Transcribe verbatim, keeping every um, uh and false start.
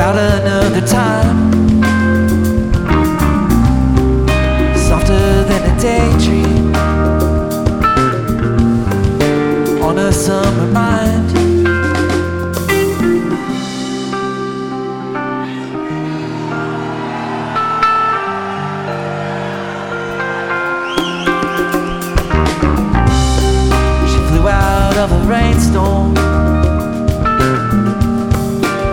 about another time, softer than a daydream on a summer mind. She flew out of a rainstorm